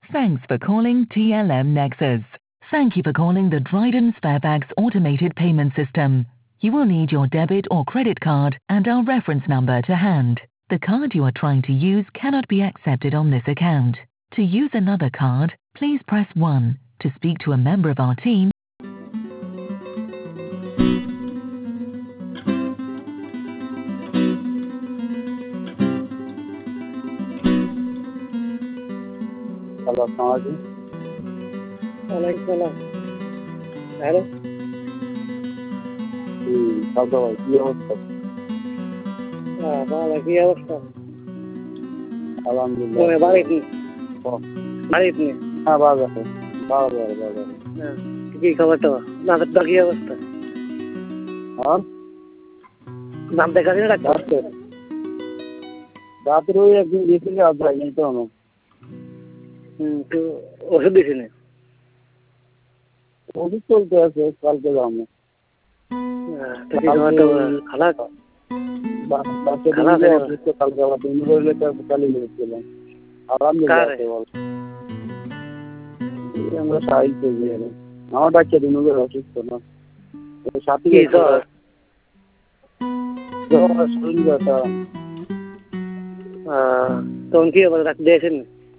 Thanks for calling TLM Nexus. Thank you for calling the Dryden Sparebags automated payment system. You will need your debit or credit card and our reference number to hand. The card you are trying to use cannot be accepted on this account. To use another card, please press 1. To speak to a member of our team, hello, আসসালামু আলাইকুম। ওয়ালাইকুম সালাম। Hello. সালতো ভাই, কি অবস্থা? ভালো, কি অবস্থা? আলহামদুলিল্লাহ। বাড়িতে বাড়িতে হ্যাঁ, ভালো আছে, ভালো। কি খবর তো? দাঁতের কি অবস্থা? আর দাঁত দেখাচ্ছি না ডাক্তার? রাত্রে ওই একদিন গেছিলে, আর যাইনি তো আমি। তো ওষুধ দিছি না? ওষুধ চলতে আছে, কালকে যাবো। খালা কালকে আবার দিন করলে কালি গেছিলাম। আলহামদুলিল্লাহ। আমরা সাহিত্য আমার বাচ্চা দিন অসুস্থ না, সাথী শরীর ব্যথা। তখন কি আবার ডাক্তার দিয়েছেন?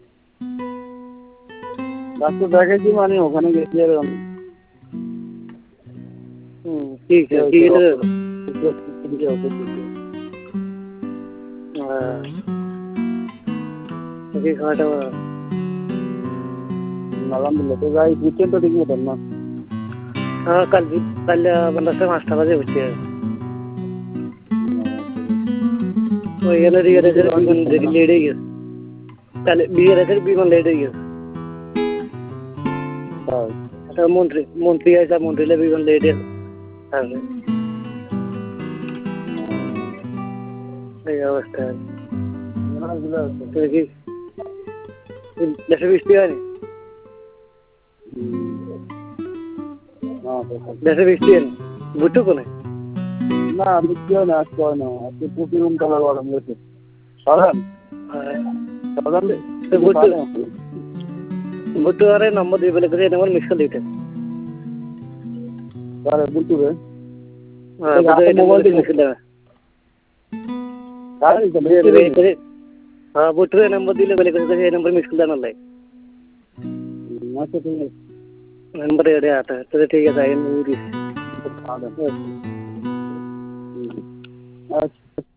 ডাক্তার দেখাইছি, মানে ওখানে গেছি আর আলহামদুলিল্লাহ। তো যাই বুঝছেন তো ঠিক মতন না? কাল 5টা বাজে হচ্ছে ওইখানে বিমান লেট হয়ে গেছে। তাহলে বিয়ের আছে, বিমান লেট হয়ে গেছে। মন্ত্রী আছে, মন্ত্রীরা বিমান লেট আসবে। এই অবস্থা। কি দেশে বৃষ্টি হয়নি? দেশে বৃষ্টি হয়নি? বুঝছো কোনে? না, বৃষ্টি হয় না, আজকে হয় না। আজকে প্রচুর উমতলা গরম গেছে। সরান বুঝতে পারে নম্বর দিয়ে বলে এই নম্বর মিস করে দিতে বুঝতে মোবাইল মিস করে দেবে। হ্যাঁ, বুঝতে নম্বর দিলে বলে এই নম্বর মিস করে দেওয়ার লাই নম্বর আটা। ঠিক আছে। আচ্ছা।